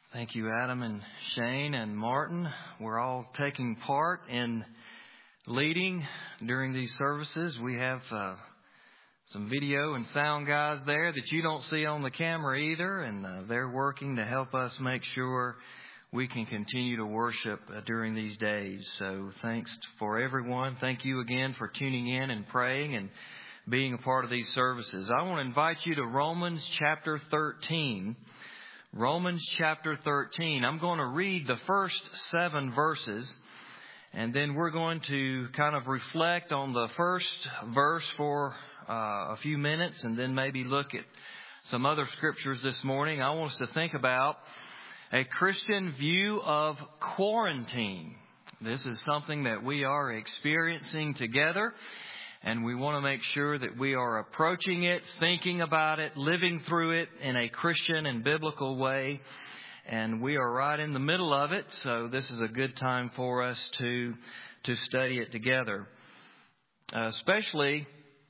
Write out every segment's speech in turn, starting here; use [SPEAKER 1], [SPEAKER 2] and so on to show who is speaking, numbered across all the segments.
[SPEAKER 1] Thank you, Adam and Shane and Martin. We're all taking part in leading during these services. We have some video and sound guys there that you don't see on the camera either, and they're working to help us make sure we can continue to worship during these days. So thanks for everyone. Thank you again for tuning in and praying and being a part of these services. I want to invite you to Romans chapter 13. Romans chapter 13. I'm going to read the first 7 verses, and then we're going to kind of reflect on the first verse for a few minutes, and then maybe look at some other scriptures this morning. I want us to think about a Christian view of quarantine. This is something that we are experiencing together, and we want to make sure that we are approaching it, thinking about it, living through it in a Christian and biblical way. And we are right in the middle of it, so this is a good time for us to study it together. Especially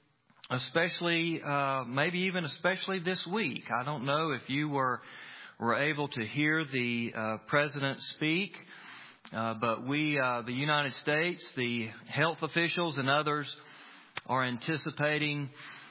[SPEAKER 1] this week. I don't know if you were able to hear the President speak, but the United States, the health officials and others are anticipating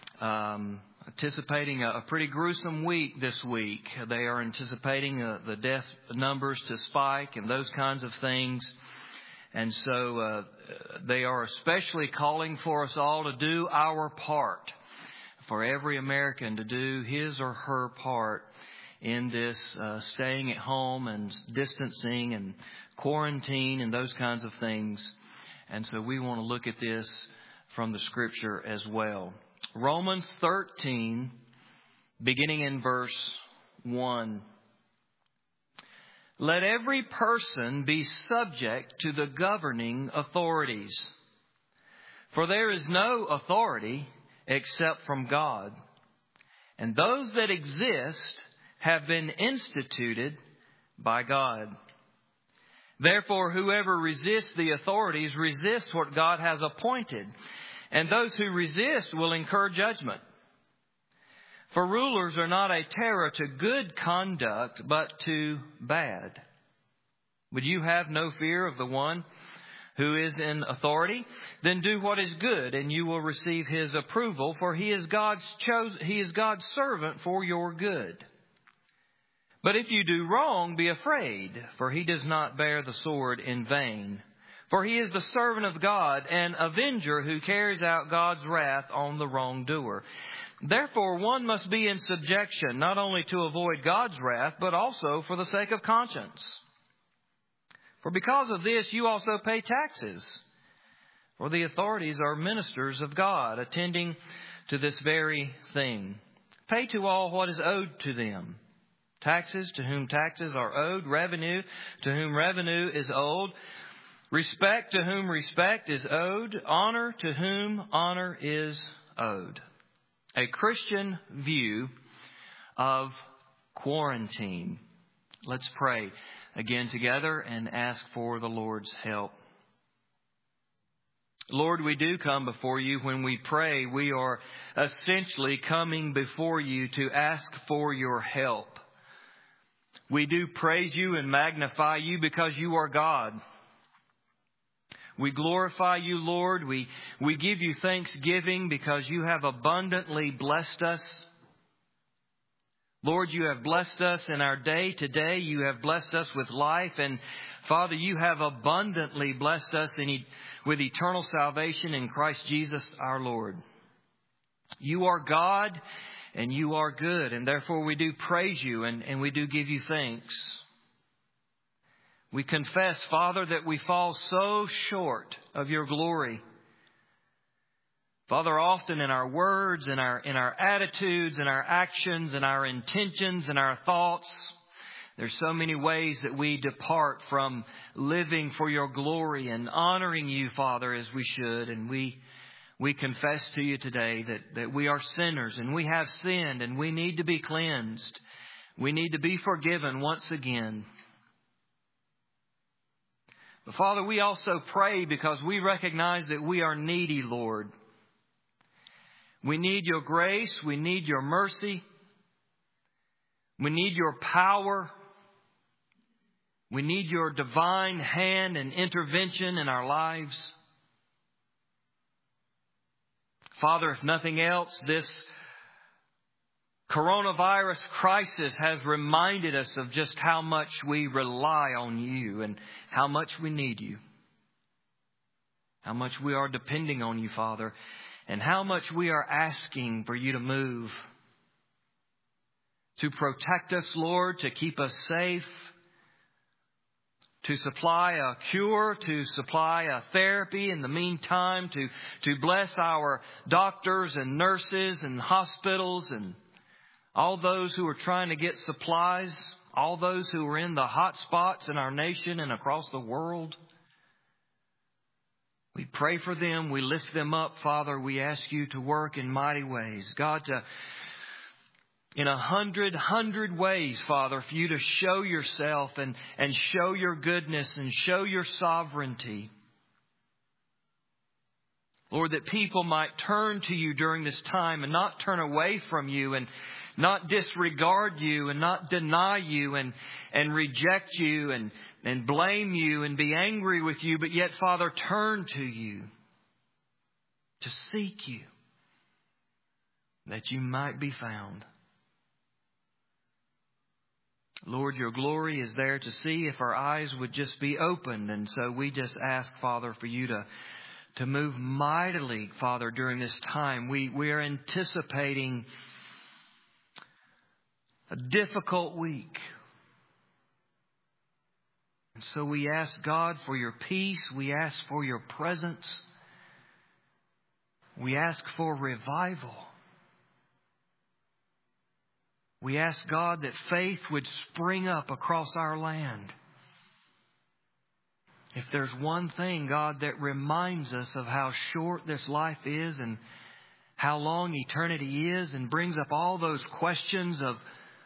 [SPEAKER 1] a pretty gruesome week this week. They are anticipating the death numbers to spike and those kinds of things. And so they are especially calling for us all to do our part, for every American to do his or her part in this staying at home and distancing and quarantine and those kinds of things. And so we want to look at this from the scripture as well. Romans 13, beginning in verse 1. Let every person be subject to the governing authorities. For there is no authority except from God, and those that exist have been instituted by God. Therefore, whoever resists the authorities resists what God has appointed, and those who resist will incur judgment. For rulers are not a terror to good conduct, but to bad. Would you have no fear of the one who is in authority? Then do what is good, and you will receive his approval, for he is God's servant for your good. But if you do wrong, be afraid, for he does not bear the sword in vain. For he is the servant of God, an avenger who carries out God's wrath on the wrongdoer. Therefore, one must be in subjection, not only to avoid God's wrath, but also for the sake of conscience. For because of this, you also pay taxes. For the authorities are ministers of God, attending to this very thing. Pay to all what is owed to them. Taxes to whom taxes are owed, revenue to whom revenue is owed, respect to whom respect is owed, honor to whom honor is owed. A Christian view of quarantine. Let's pray again together and ask for the Lord's help. Lord, we do come before you. When we pray, we are essentially coming before you to ask for your help. We do praise you and magnify you because you are God. We glorify you, Lord. We give you thanksgiving because you have abundantly blessed us. Lord, you have blessed us in our day today. You have blessed us with life. And Father, you have abundantly blessed us with eternal salvation in Christ Jesus our Lord. You are God and you are good. And therefore we do praise you and we do give you thanks. We confess, Father, that we fall so short of your glory. Father, often in our words, in our attitudes, in our actions, in our intentions, in our thoughts, there's so many ways that we depart from living for your glory and honoring you, Father, as we should. And we confess to you today that we are sinners and we have sinned and we need to be cleansed. We need to be forgiven once again. But Father, we also pray because we recognize that we are needy, Lord. We need your grace. We need your mercy. We need your power. We need your divine hand and intervention in our lives. Father, if nothing else, this coronavirus crisis has reminded us of just how much we rely on you and how much we need you. How much we are depending on you, Father, and how much we are asking for you to move. To protect us, Lord, to keep us safe, to supply a cure, to supply a therapy in the meantime, to bless our doctors and nurses and hospitals and all those who are trying to get supplies, all those who are in the hot spots in our nation and across the world. We pray for them. We lift them up, Father. We ask you to work in mighty ways. God, in 100 ways, Father, for you to show yourself and show your goodness and show your sovereignty. Lord, that people might turn to you during this time and not turn away from you and not disregard you and not deny you and reject you and blame you and be angry with you, but yet, Father, turn to you to seek you that you might be found. Lord, your glory is there to see if our eyes would just be opened. And so we just ask, Father, for you to move mightily, Father, during this time. We are anticipating a difficult week. And so we ask, God, for your peace. We ask for your presence. We ask for revival. We ask, God, that faith would spring up across our land. If there's one thing, God, that reminds us of how short this life is and how long eternity is and brings up all those questions of,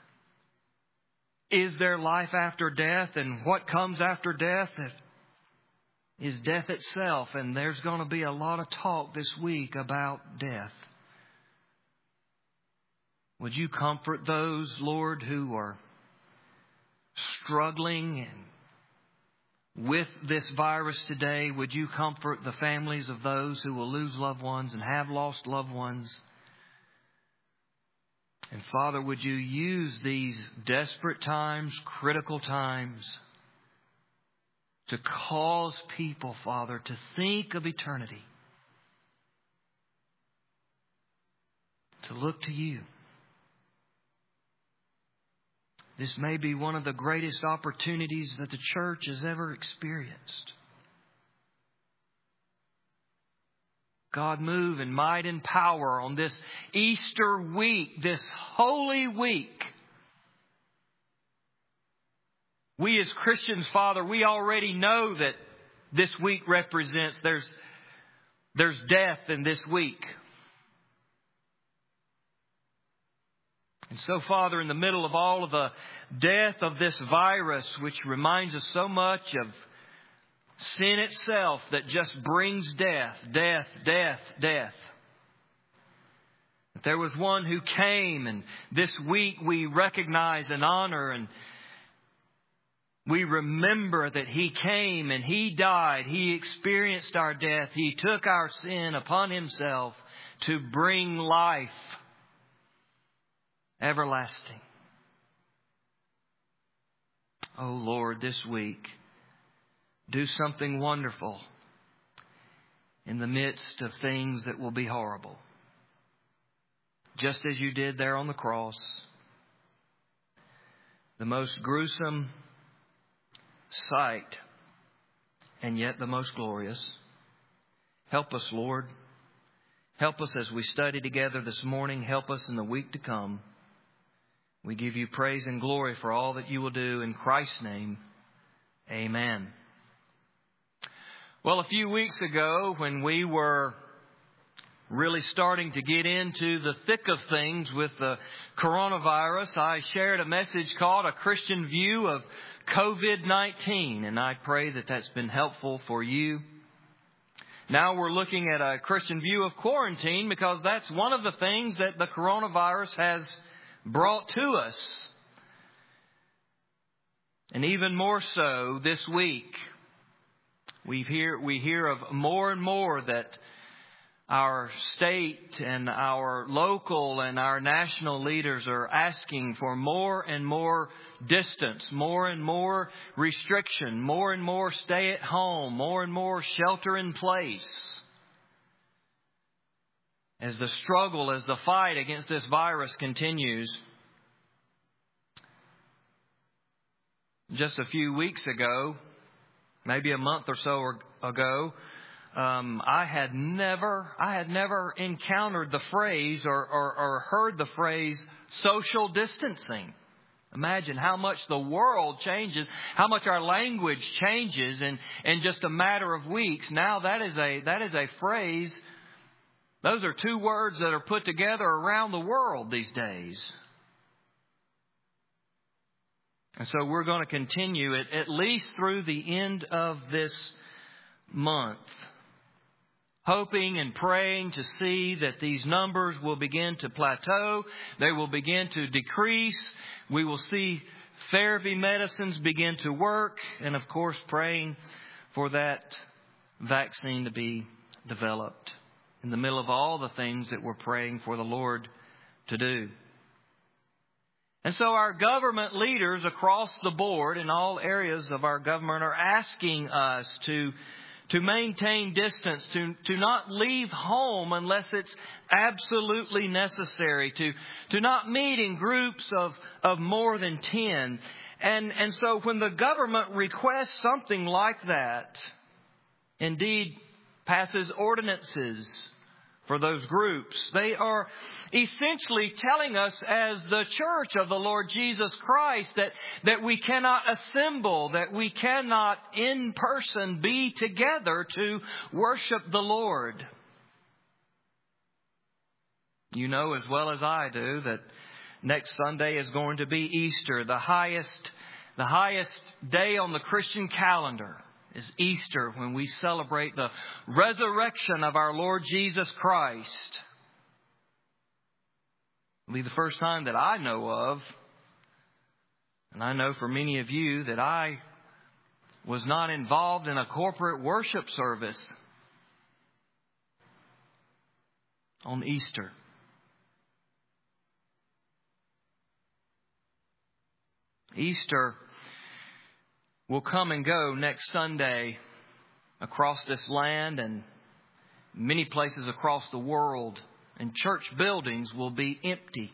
[SPEAKER 1] is there life after death and what comes after death? Is death itself? And there's going to be a lot of talk this week about death. Would you comfort those, Lord, who are struggling with this virus today? Would you comfort the families of those who will lose loved ones and have lost loved ones? And Father, would you use these desperate times, critical times, to cause people, Father, to think of eternity, to look to you. This may be one of the greatest opportunities that the church has ever experienced. God, move in might and power on this Easter week, this holy week. We as Christians, Father, we already know that this week represents, there's death in this week. And so, Father, in the middle of all of the death of this virus, which reminds us so much of sin itself that just brings death, death, death, death. That there was one who came, and this week we recognize and honor, and we remember that He came and He died. He experienced our death. He took our sin upon Himself to bring life everlasting. Oh Lord, this week, do something wonderful in the midst of things that will be horrible. Just as you did there on the cross. The most gruesome sight, and yet the most glorious. Help us, Lord. Help us as we study together this morning. Help us in the week to come. We give you praise and glory for all that you will do. In Christ's name, amen. Well, a few weeks ago, when we were really starting to get into the thick of things with the coronavirus, I shared a message called A Christian View of COVID-19. And I pray that that's been helpful for you. Now we're looking at a Christian view of quarantine, because that's one of the things that the coronavirus has brought to us. And even more so this week, we hear of more and more that our state and our local and our national leaders are asking for more and more distance, more and more restriction, more and more stay at home, more and more shelter in place. As the struggle, as the fight against this virus continues. Just a few weeks ago, maybe a month or so ago, I had never encountered the phrase or heard the phrase social distancing. Imagine how much the world changes, how much our language changes in just a matter of weeks. Now that is a phrase. Those are two words that are put together around the world these days. And so we're going to continue it at least through the end of this month, hoping and praying to see that these numbers will begin to plateau. They will begin to decrease. We will see therapy medicines begin to work. And of course, praying for that vaccine to be developed in the middle of all the things that we're praying for the Lord to do. And so our government leaders across the board in all areas of our government are asking us to maintain distance, to not leave home unless it's absolutely necessary, to not meet in groups of more than 10. And so when the government requests something like that, indeed passes ordinances for those groups, they are essentially telling us as the church of the Lord Jesus Christ that we cannot assemble, that we cannot in person be together to worship the Lord. You know as well as I do that next Sunday is going to be Easter, the highest day on the Christian calendar. Is Easter, when we celebrate the resurrection of our Lord Jesus Christ. It'll be the first time that I know of, and I know for many of you, that I was not involved in a corporate worship service on Easter. Easter will come and go next Sunday across this land and many places across the world, and church buildings will be empty.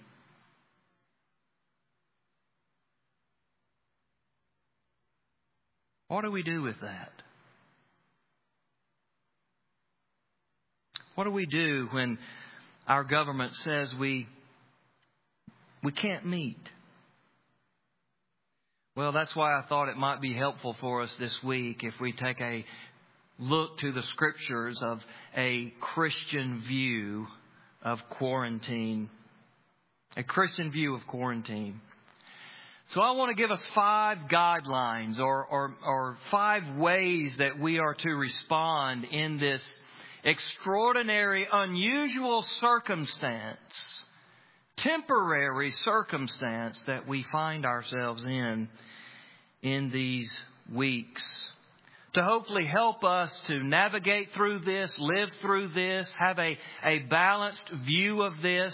[SPEAKER 1] What do we do with that? What do we do when our government says we can't meet? Well, that's why I thought it might be helpful for us this week if we take a look to the Scriptures of a Christian view of quarantine. A Christian view of quarantine. So I want to give us 5 guidelines or 5 ways that we are to respond in this extraordinary, unusual circumstance, temporary circumstance that we find ourselves in these weeks, to hopefully help us to navigate through this, live through this, have a balanced view of this.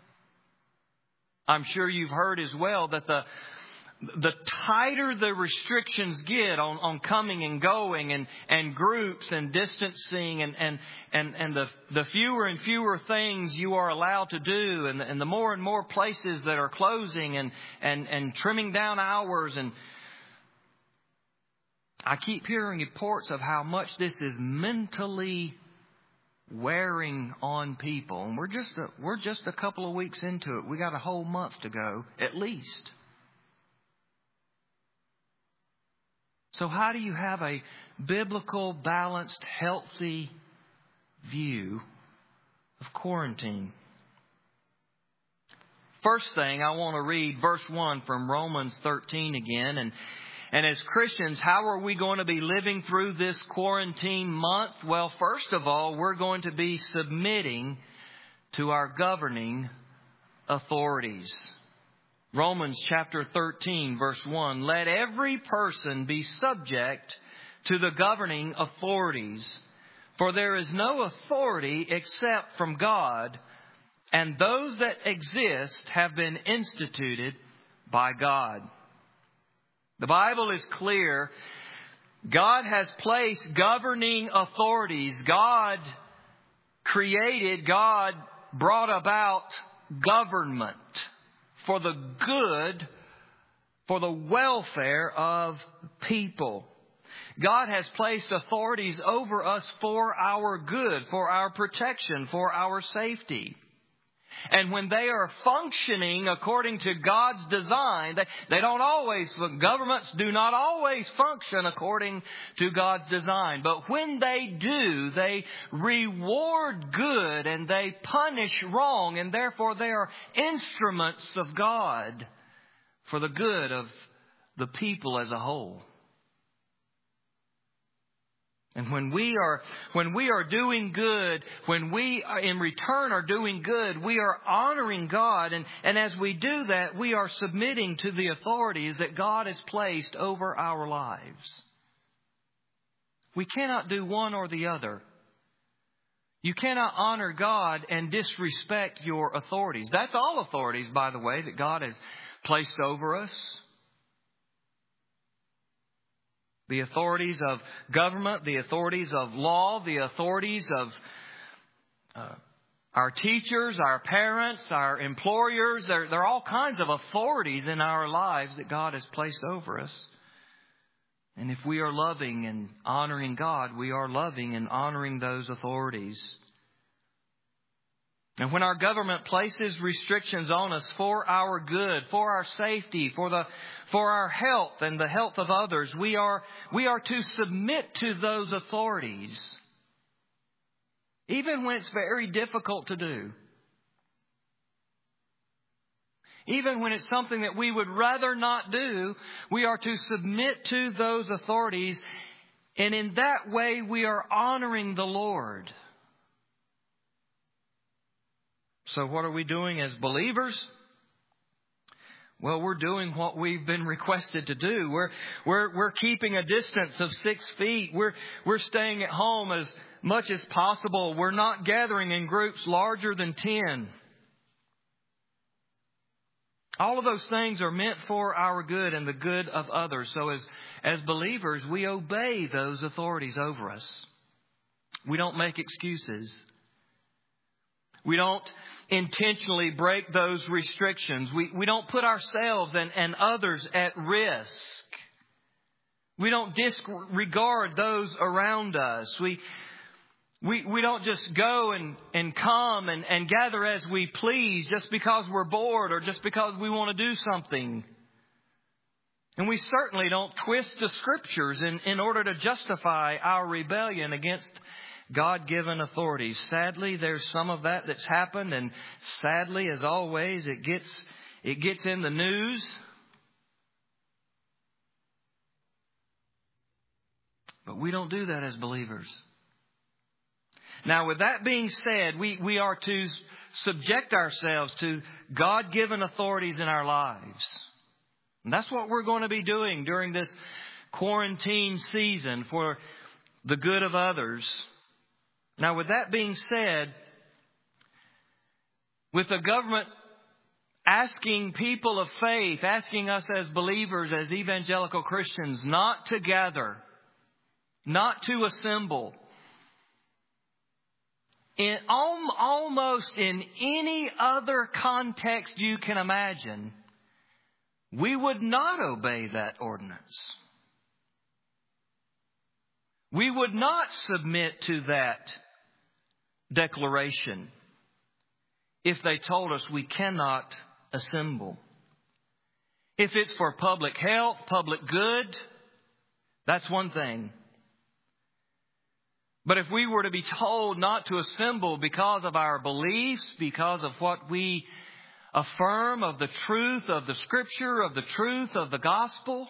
[SPEAKER 1] I'm sure you've heard as well that the tighter the restrictions get on coming and going and groups and distancing and the fewer and fewer things you are allowed to do and the more and more places that are closing and trimming down hours, and I keep hearing reports of how much this is mentally wearing on people. And we're just a couple of weeks into it. We got a whole month to go at least. So how do you have a biblical, balanced, healthy view of quarantine? First thing, I want to read verse 1 from Romans 13 again. And as Christians, how are we going to be living through this quarantine month? Well, first of all, we're going to be submitting to our governing authorities. Romans chapter 13, verse 1, let every person be subject to the governing authorities, for there is no authority except from God, and those that exist have been instituted by God. The Bible is clear. God has placed governing authorities. God created, God brought about government for the good, for the welfare of people. God has placed authorities over us for our good, for our protection, for our safety. And when they are functioning according to God's design, governments do not always function according to God's design. But when they do, they reward good and they punish wrong. And therefore they are instruments of God for the good of the people as a whole. And when we are doing good, when we in return are doing good, we are honoring God. And as we do that, we are submitting to the authorities that God has placed over our lives. We cannot do one or the other. You cannot honor God and disrespect your authorities. That's all authorities, by the way, that God has placed over us. The authorities of government, the authorities of law, the authorities of our teachers, our parents, our employers. There are all kinds of authorities in our lives that God has placed over us. And if we are loving and honoring God, we are loving and honoring those authorities. And when our government places restrictions on us for our good, for our safety, for our health and the health of others, we are to submit to those authorities, even when it's very difficult to do. Even when it's something that we would rather not do, we are to submit to those authorities. And in that way, we are honoring the Lord. So what are we doing as believers? Well, we're doing what we've been requested to do. We're keeping a distance of 6 feet. We're staying at home as much as possible. We're not gathering in groups larger than 10. All of those things are meant for our good and the good of others. So as believers, we obey those authorities over us. We don't make excuses. We don't intentionally break those restrictions. We don't put ourselves and others at risk. We don't disregard those around us. We don't just go and come and gather as we please just because we're bored or just because we want to do something. And we certainly don't twist the Scriptures in order to justify our rebellion against God-given authorities. Sadly, there's some of that's happened, and sadly, as always, it gets in the news. But we don't do that as believers. Now, with that being said, we are to subject ourselves to God-given authorities in our lives. And that's what we're going to be doing during this quarantine season for the good of others. Now, with that being said, with the government asking people of faith, asking us as believers, as evangelical Christians, not to gather, not to assemble, almost in any other context you can imagine, we would not obey that ordinance. We would not submit to that declaration if they told us we cannot assemble. If it's for public health, public good, that's one thing. But if we were to be told not to assemble because of our beliefs, because of what we affirm of the truth of the Scripture, of the truth of the gospel,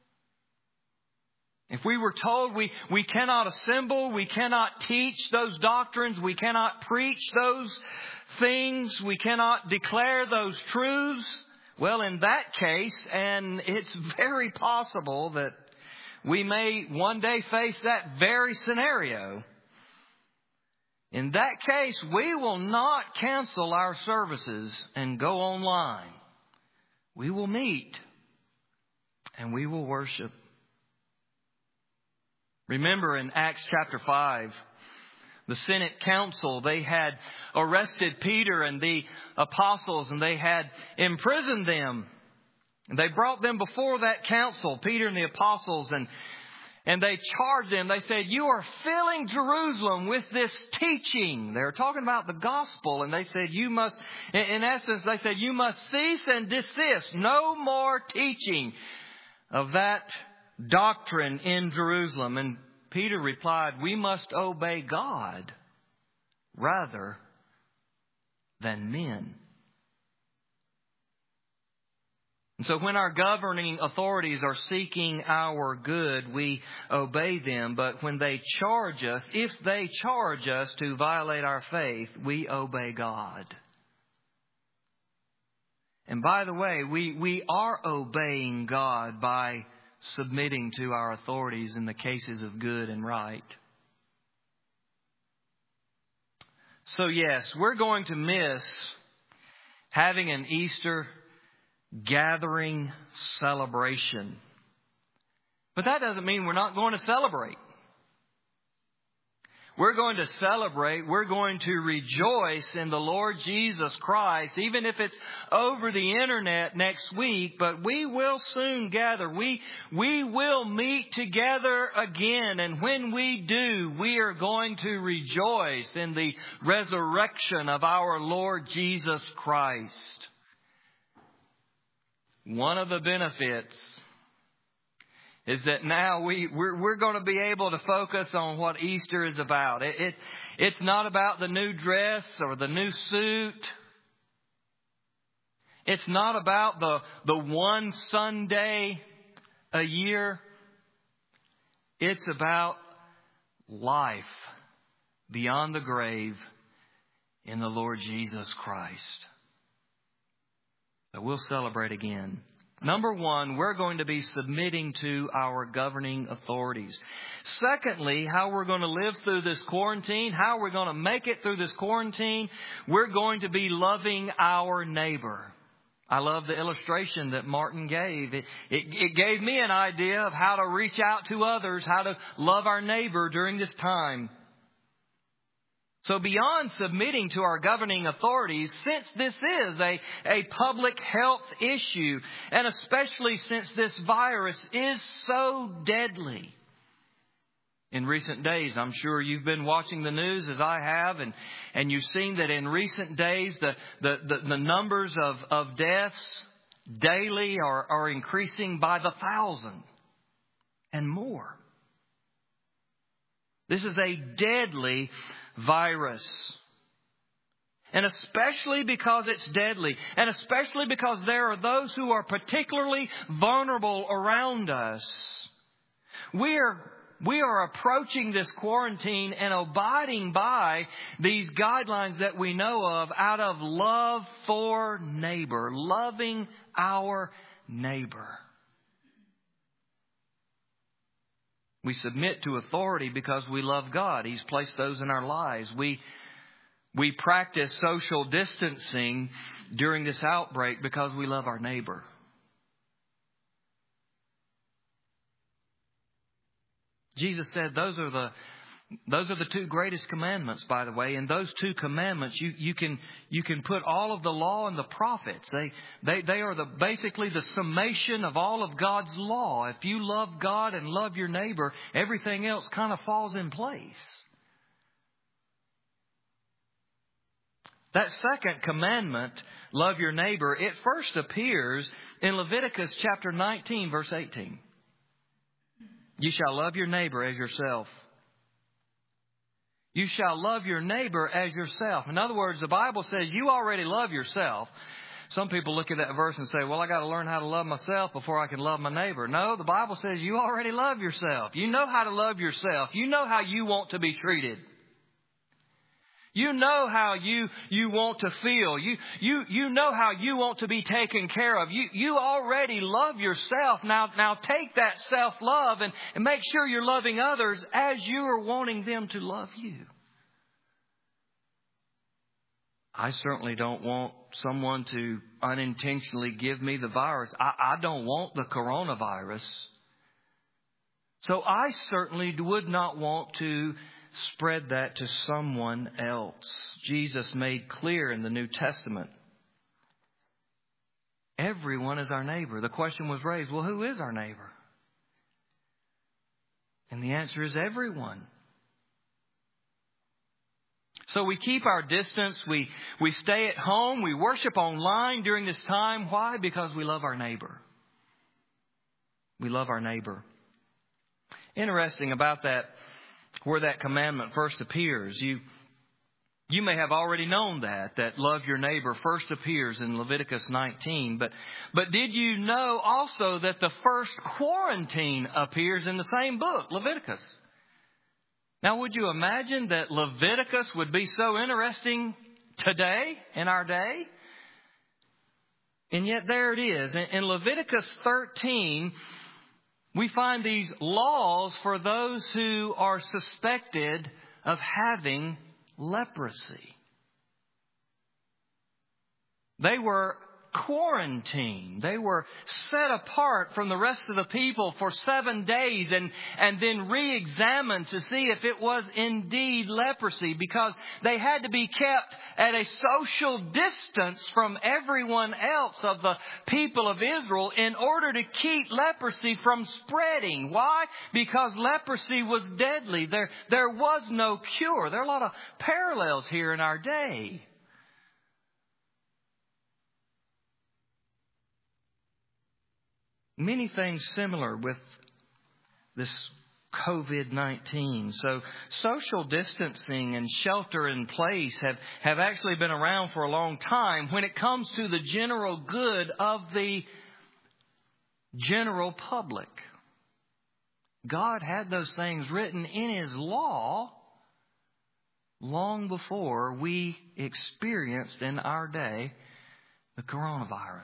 [SPEAKER 1] if we were told we cannot assemble, we cannot teach those doctrines, we cannot preach those things, we cannot declare those truths, Well, in that case, and it's very possible that we may one day face that very scenario. In that case, we will not cancel our services and go online. We will meet and we will worship. Remember in Acts chapter 5, the Senate Council, they had arrested Peter and the apostles and they had imprisoned them. And they brought them before that council, Peter and the apostles, and they charged them. They said, "You are filling Jerusalem with this teaching." They were talking about the gospel. And they said, "You must," in essence, they said, "You must cease and desist. No more teaching of that doctrine in Jerusalem." And Peter replied, "We must obey God rather than men." And so when our governing authorities are seeking our good, we obey them. But when they charge us, if they charge us to violate our faith, we obey God. And by the way, we are obeying God by submitting to our authorities in the cases of good and right. So yes, we're going to miss having an Easter gathering celebration. But that doesn't mean we're not going to celebrate. We're going to celebrate. We're going to rejoice in the Lord Jesus Christ, even if it's over the internet next week. But we will soon gather. We will meet together again. And when we do, we are going to rejoice in the resurrection of our Lord Jesus Christ. One of the benefits is that now we're going to be able to focus on what Easter is about. It's not about the new dress or the new suit. It's not about the one Sunday a year. It's about life beyond the grave in the Lord Jesus Christ. So we'll celebrate again. Number one, we're going to be submitting to our governing authorities. Secondly, how we're going to live through this quarantine, how we're going to make it through this quarantine, we're going to be loving our neighbor. I love the illustration that Martin gave. It gave me an idea of how to reach out to others, how to love our neighbor during this time. So beyond submitting to our governing authorities, since this is a public health issue, and especially since this virus is so deadly, in recent days, I'm sure you've been watching the news as I have, and you've seen that in recent days the numbers of deaths daily are increasing by the thousand and more. This is a deadly virus. And especially because it's deadly, and especially because there are those who are particularly vulnerable around us, we are approaching this quarantine and abiding by these guidelines that we know of out of love for neighbor, loving our neighbor. We submit to authority because we love God. He's placed those in our lives. We practice social distancing during this outbreak because we love our neighbor. Jesus said those are the two greatest commandments, by the way. And those two commandments, you can put all of the law and the prophets. They are basically the summation of all of God's law. If you love God and love your neighbor, everything else kind of falls in place. That second commandment, love your neighbor, it first appears in Leviticus chapter 19, verse 18. You shall love your neighbor as yourself. You shall love your neighbor as yourself. In other words, the Bible says you already love yourself. Some people look at that verse and say, well, I got to learn how to love myself before I can love my neighbor. No, the Bible says you already love yourself. You know how to love yourself. You know how you want to be treated. You know how you want to feel. You know how you want to be taken care of. You already love yourself. Now take that self-love and make sure you're loving others as you are wanting them to love you. I certainly don't want someone to unintentionally give me the virus. I don't want the coronavirus. So I certainly would not want to spread that to someone else. Jesus made clear in the New Testament, everyone is our neighbor. The question was raised, well, who is our neighbor? And the answer is everyone. So we keep our distance. We stay at home. We worship online during this time. Why? Because we love our neighbor. We love our neighbor. Interesting about that, where that commandment first appears. You may have already known that love your neighbor first appears in Leviticus 19. But did you know also that the first quarantine appears in the same book, Leviticus? Now, would you imagine that Leviticus would be so interesting today, in our day? And yet there it is. In Leviticus 13, we find these laws for those who are suspected of having leprosy. They were quarantined. They were set apart from the rest of the people for 7 days and then re-examined to see if it was indeed leprosy, because they had to be kept at a social distance from everyone else of the people of Israel in order to keep leprosy from spreading. Why? Because leprosy was deadly. There was no cure. There are a lot of parallels here in our day. Many things similar with this COVID-19. So social distancing and shelter in place have actually been around for a long time when it comes to the general good of the general public. God had those things written in His law long before we experienced in our day the coronavirus.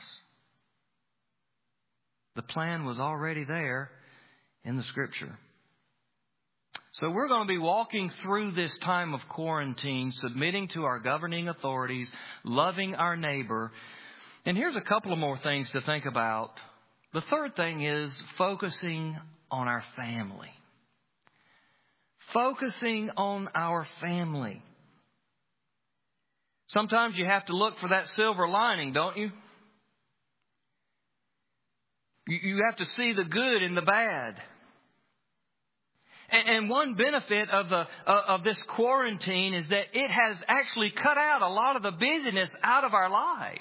[SPEAKER 1] The plan was already there in the Scripture. So we're going to be walking through this time of quarantine, submitting to our governing authorities, loving our neighbor. And here's a couple of more things to think about. The third thing is focusing on our family. Focusing on our family. Sometimes you have to look for that silver lining, don't you? You have to see the good in the bad. And one benefit of this quarantine is that it has actually cut out a lot of the busyness out of our lives.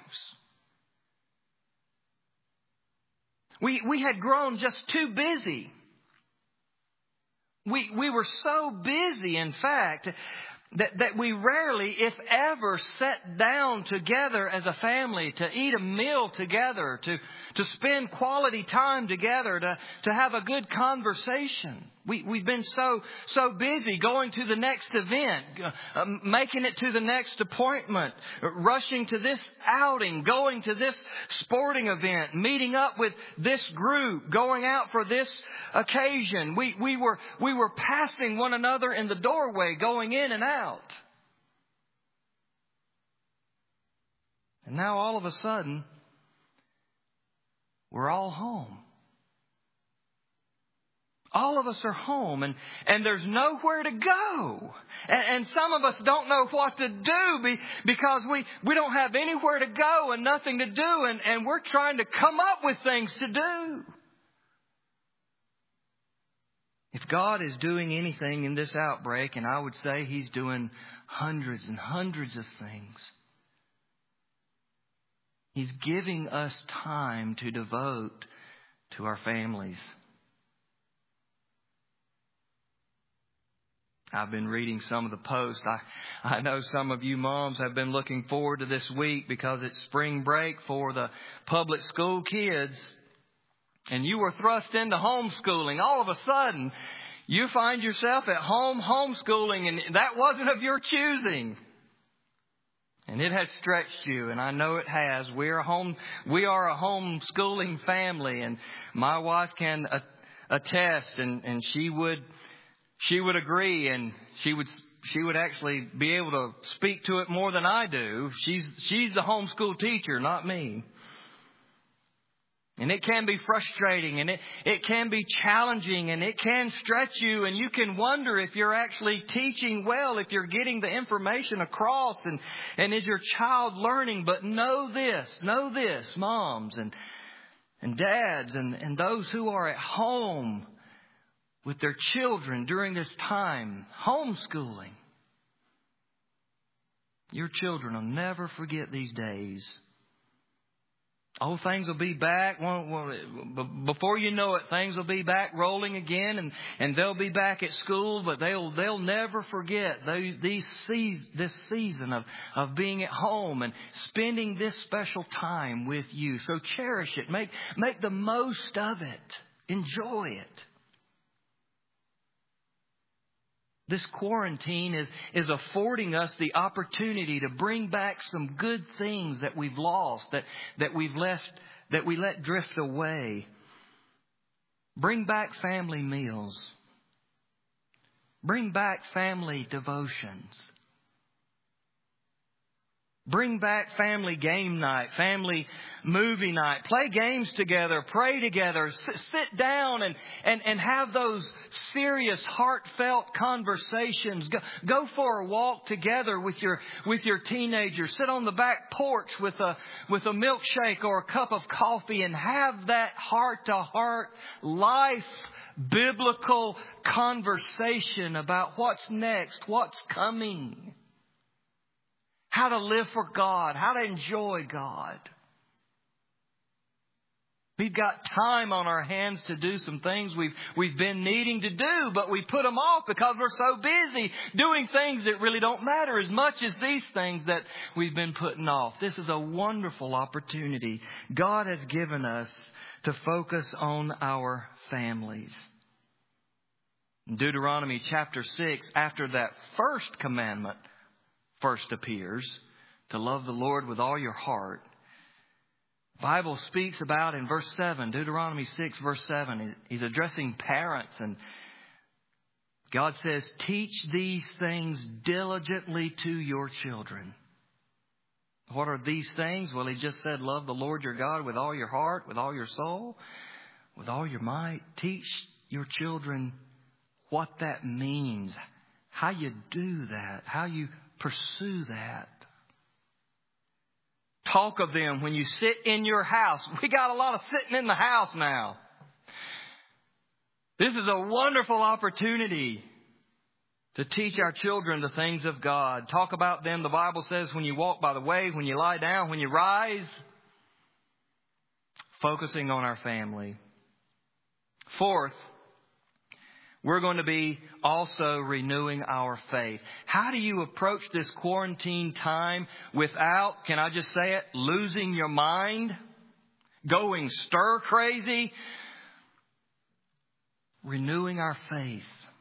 [SPEAKER 1] We had grown just too busy. We were so busy, in fact, that we rarely, if ever, sat down together as a family to eat a meal together, to spend quality time together, to have a good conversation. We've been so busy going to the next event, making it to the next appointment, rushing to this outing, going to this sporting event, meeting up with this group, going out for this occasion. We were passing one another in the doorway, going in and out. And now all of a sudden, we're all home. All of us are home and there's nowhere to go. And some of us don't know what to do because we don't have anywhere to go and nothing to do. And we're trying to come up with things to do. If God is doing anything in this outbreak, and I would say He's doing hundreds and hundreds of things, He's giving us time to devote to our families. I've been reading some of the posts. I know some of you moms have been looking forward to this week because it's spring break for the public school kids. And you were thrust into homeschooling. All of a sudden, you find yourself at home homeschooling, and that wasn't of your choosing. And it has stretched you, and I know it has. We are a homeschooling family, and my wife can attest, and she would agree, and she would actually be able to speak to it more than I do. She's the homeschool teacher, not me. And it can be frustrating, and it can be challenging, and it can stretch you, and you can wonder if you're actually teaching well, if you're getting the information across, and is your child learning. But know this, moms and dads and those who are at home with their children during this time, homeschooling. Your children will never forget these days. Oh, things will be back. Before you know it, things will be back rolling again, and they'll be back at school. But they'll never forget this season of being at home and spending this special time with you. So cherish it. Make the most of it. Enjoy it. This quarantine is affording us the opportunity to bring back some good things that we've lost, that we let drift away. Bring back family meals. Bring back family devotions. Bring back family game night, family movie night. Play games together, pray together, sit down and have those serious, heartfelt conversations. Go for a walk together with your teenagers. Sit on the back porch with a milkshake or a cup of coffee and have that heart-to-heart, life, biblical conversation about what's next, what's coming. How to live for God, how to enjoy God. We've got time on our hands to do some things we've been needing to do, but we put them off because we're so busy doing things that really don't matter as much as these things that we've been putting off. This is a wonderful opportunity God has given us to focus on our families. In Deuteronomy chapter 6, after that first commandment first appears, to love the Lord with all your heart, the Bible speaks about in verse 7, Deuteronomy 6 verse 7, he's addressing parents, and God says, teach these things diligently to your children. What are these things? Well, he just said, love the Lord your God with all your heart, with all your soul, with all your might. Teach your children what that means, how you do that, how you pursue that. Talk of them when you sit in your house. We got a lot of sitting in the house now. This is a wonderful opportunity to teach our children the things of God. Talk about them, the Bible says, when you walk by the way, when you lie down, when you rise. Focusing on our family. Fourth, we're going to be also renewing our faith. How do you approach this quarantine time without, can I just say it, losing your mind, going stir crazy? Renewing our faith.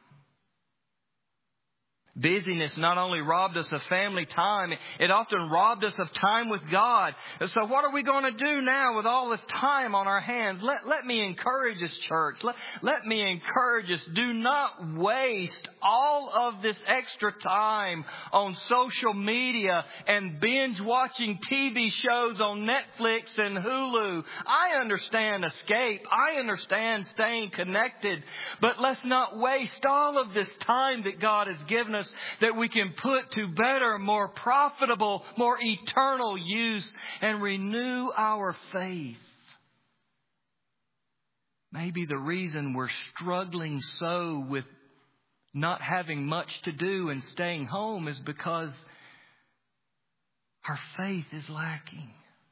[SPEAKER 1] Busyness not only robbed us of family time, it often robbed us of time with God. So what are we going to do now with all this time on our hands? Let me encourage us, church. Let me encourage us. Do not waste all of this extra time on social media and binge watching TV shows on Netflix and Hulu. I understand escape. I understand staying connected. But let's not waste all of this time that God has given us, that we can put to better, more profitable, more eternal use and renew our faith. Maybe the reason we're struggling so with not having much to do and staying home is because our faith is lacking.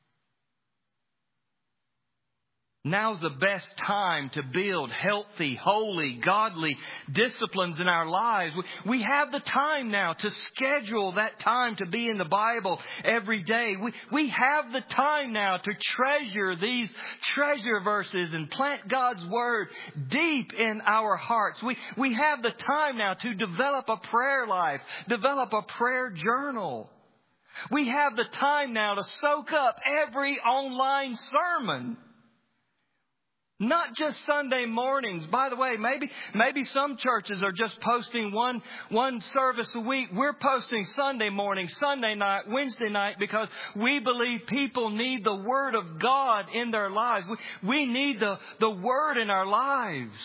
[SPEAKER 1] Now's the best time to build healthy, holy, godly disciplines in our lives. We have the time now to schedule that time to be in the Bible every day. We have the time now to treasure these treasure verses and plant God's Word deep in our hearts. We have the time now to develop a prayer life, develop a prayer journal. We have the time now to soak up every online sermon. Not just Sunday mornings. By the way, maybe some churches are just posting one service a week. We're posting Sunday morning, Sunday night, Wednesday night, because we believe people need the Word of God in their lives. We need the Word in our lives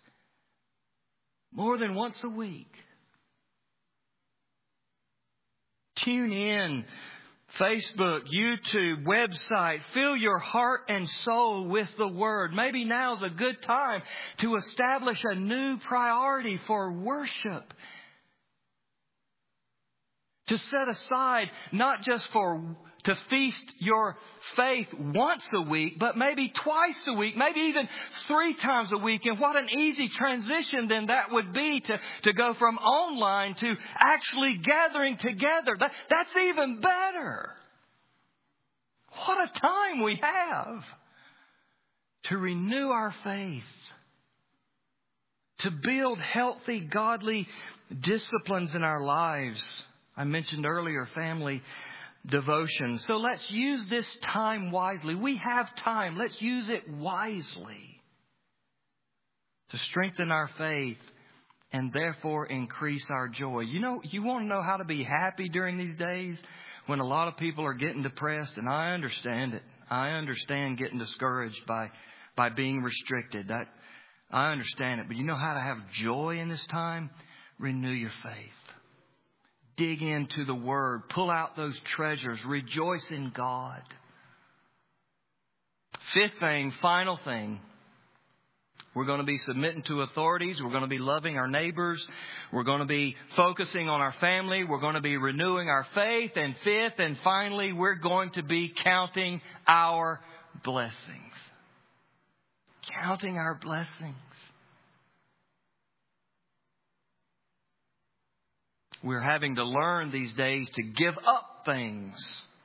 [SPEAKER 1] more than once a week. Tune in. Facebook, YouTube, website. Fill your heart and soul with the Word. Maybe now's a good time to establish a new priority for worship. To set aside not just to feast your faith once a week, but maybe twice a week, maybe even 3 times a week. And what an easy transition then that would be to go from online to actually gathering together. That's even better. What a time we have to renew our faith, to build healthy, godly disciplines in our lives. I mentioned earlier family devotion. So let's use this time wisely. We have time. Let's use it wisely to strengthen our faith and therefore increase our joy. You want to know how to be happy during these days when a lot of people are getting depressed, and I understand it. I understand getting discouraged by being restricted. I understand it. But you know how to have joy in this time? Renew your faith. Dig into the Word. Pull out those treasures. Rejoice in God. 5th thing, final thing. We're going to be submitting to authorities. We're going to be loving our neighbors. We're going to be focusing on our family. We're going to be renewing our faith. And 5th and finally, we're going to be counting our blessings. Counting our blessings. We're having to learn these days to give up things.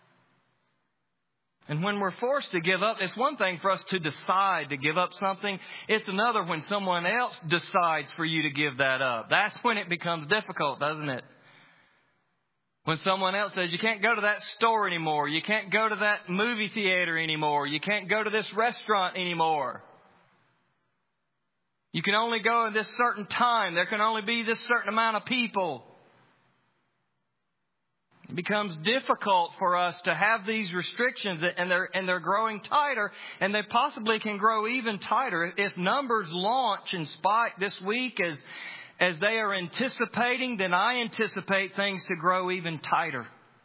[SPEAKER 1] And when we're forced to give up, it's one thing for us to decide to give up something. It's another when someone else decides for you to give that up. That's when it becomes difficult, doesn't it? When someone else says, you can't go to that store anymore. You can't go to that movie theater anymore. You can't go to this restaurant anymore. You can only go at this certain time. There can only be this certain amount of people. It becomes difficult for us to have these restrictions, and they're growing tighter, and they possibly can grow even tighter. If numbers launch and spike this week as they are anticipating, then I anticipate things to grow even tighter.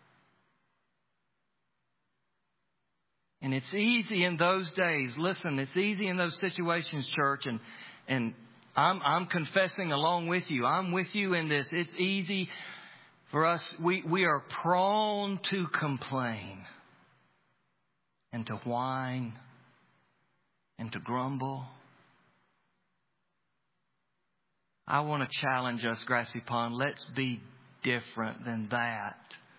[SPEAKER 1] And it's easy in those days. Listen, it's easy in those situations, church, and I'm confessing along with you. I'm with you in this. It's easy for us. We are prone to complain and to whine and to grumble. I want to challenge us, Grassy Pond. Let's be different than that.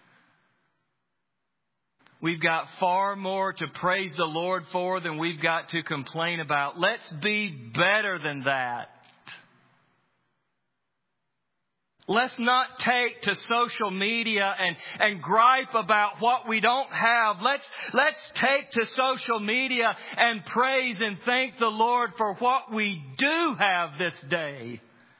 [SPEAKER 1] We've got far more to praise the Lord for than we've got to complain about. Let's be better than that. Let's not take to social media and gripe about what we don't have. Let's take to social media and praise and thank the Lord for what we do have this day.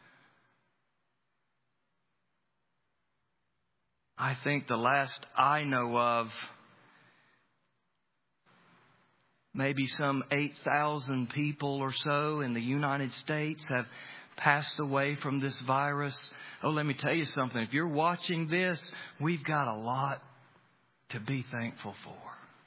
[SPEAKER 1] I think the last I know of, maybe some 8,000 people or so in the United States have passed away from this virus. Oh, let me tell you something. If you're watching this, we've got a lot to be thankful for.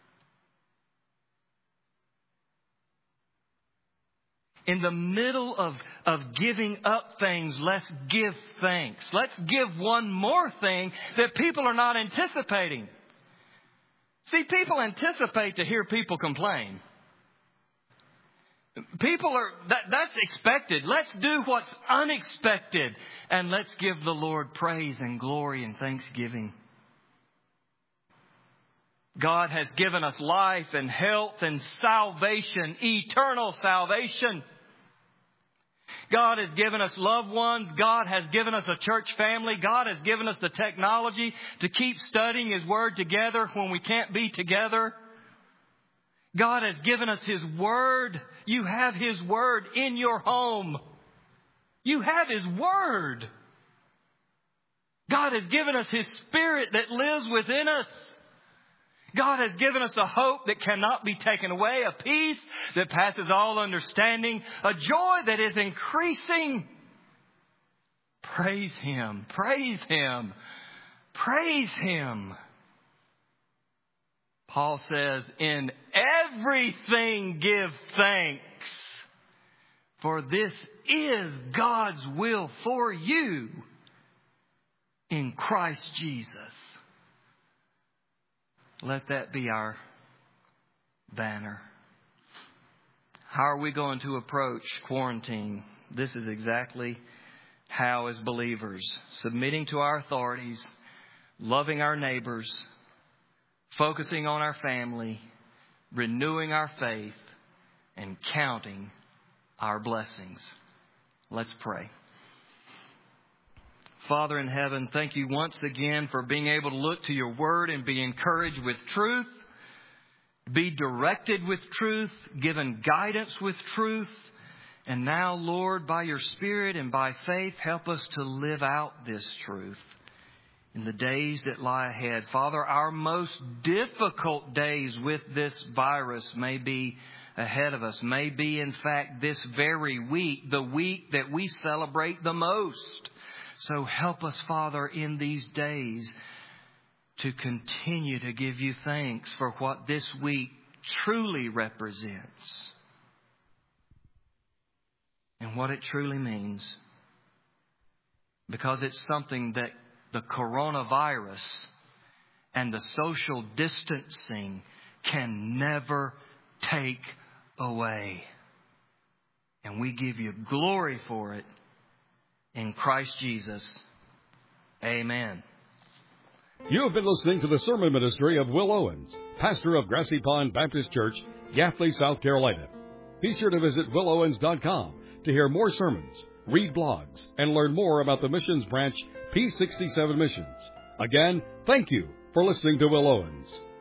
[SPEAKER 1] In the middle of giving up things, let's give thanks. Let's give one more thing that people are not anticipating. See, people anticipate to hear people complain. That's expected. Let's do what's unexpected. And let's give the Lord praise and glory and thanksgiving. God has given us life and health and salvation, eternal salvation. God has given us loved ones. God has given us a church family. God has given us the technology to keep studying His Word together when we can't be together. God has given us His Word. You have His Word in your home. You have His Word. God has given us His Spirit that lives within us. God has given us a hope that cannot be taken away, a peace that passes all understanding, a joy that is increasing. Praise Him, praise Him, praise Him. Paul says, in everything give thanks, for this is God's will for you in Christ Jesus. Let that be our banner. How are we going to approach quarantine? This is exactly how, as believers, submitting to our authorities, loving our neighbors, focusing on our family, renewing our faith, and counting our blessings. Let's pray. Father in heaven, thank you once again for being able to look to your word and be encouraged with truth, be directed with truth, given guidance with truth. And now, Lord, by your Spirit and by faith, help us to live out this truth in the days that lie ahead. Father, our most difficult days with this virus may be ahead of us, may be, in fact, this very week, the week that we celebrate the most. So help us, Father, in these days to continue to give you thanks for what this week truly represents and what it truly means. Because it's something that the coronavirus and the social distancing can never take away. And we give you glory for it. In Christ Jesus. Amen.
[SPEAKER 2] You have been listening to the sermon ministry of Will Owens, pastor of Grassy Pond Baptist Church, Yafley, South Carolina. Be sure to visit willowens.com to hear more sermons, read blogs, and learn more about the missions branch P67 Missions. Again, thank you for listening to Will Owens.